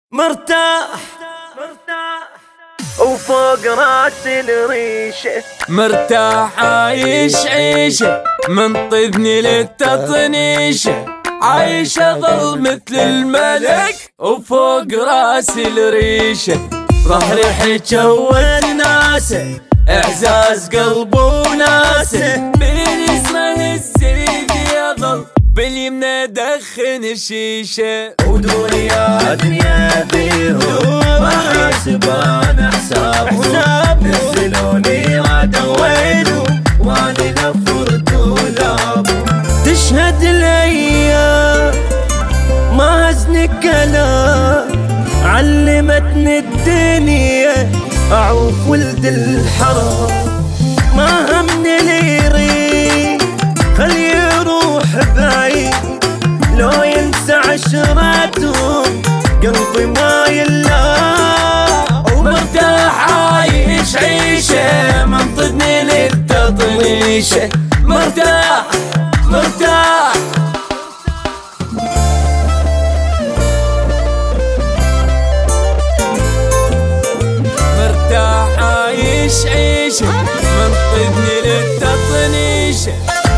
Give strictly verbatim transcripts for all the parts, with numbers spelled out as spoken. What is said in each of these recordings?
مرتاح وفوق راسي الريشة، مرتاح عايش عيشة من طذني للتطنيشة، عايش اظل مثل الملك وفوق راسي الريشة، ظهري حجة وناسه، اعزاز قلب وناسه، باليسرى السيد يظل باليمنى ادخن الشيشة، ودوري يا دنيا بيهم واحاسب انا حسابهم، نزلوني غدا وينهم وانا نفرت ولابهم، تشهد الايام ما هزنك كلام، علمتني الدنيا اعوف ولد الحرام، ما همني اللي يريد خلي يروح بعيد، لو ينسى عشراتهم قلبي ما يلا، ومرتاح عايش عيشة من طذني للتطنيشة، مرتاح مرتاح مرتاح عايش عيشة من طذني للتطنيشة.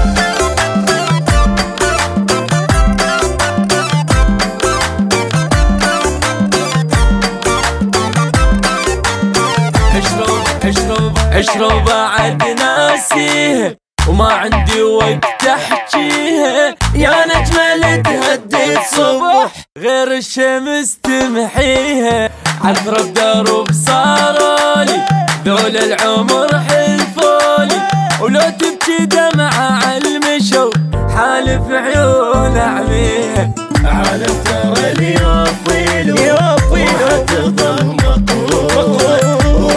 اشرب اشرب بعد ناسيها وما عندي وقت احجيها، يا نجمة تهدي الصبح غير الشمس تمحيها، عثرة بدرب صارولي ذول العمر حلفولي، ولو تبكي دمعة عالمشو حالف عيون اعميها، عالم ترى اللي يوفيلو يوفيلو تظل مقهورة،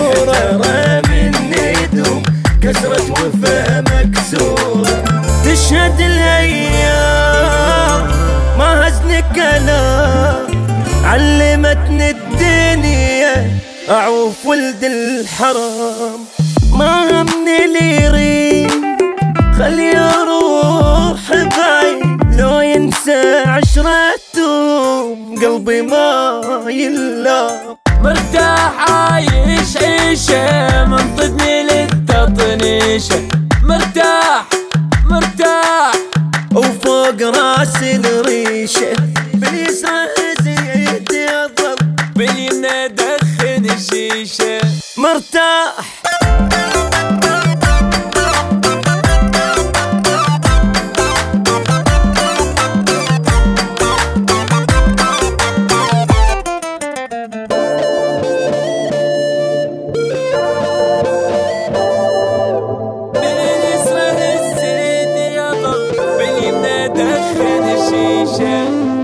كسرت وفا مكسورة، تشهد الايام ما هزنك كلام، علمتني الدنيا اعوف ولد الحرام، ما همني اللي يريد خلي يروح بعيد، لو ينسى عشرتهم قلبي ما يلام، مرتاح عايش عيشة من طذني للتطنيشة، مرتاح مرتاح وفوق راسي الريشة، باليسرى زيد يظل باليمنى ادخن الشيشة، مرتاح باليسرى الزيد يظل باليمنى ادخن الشيشة.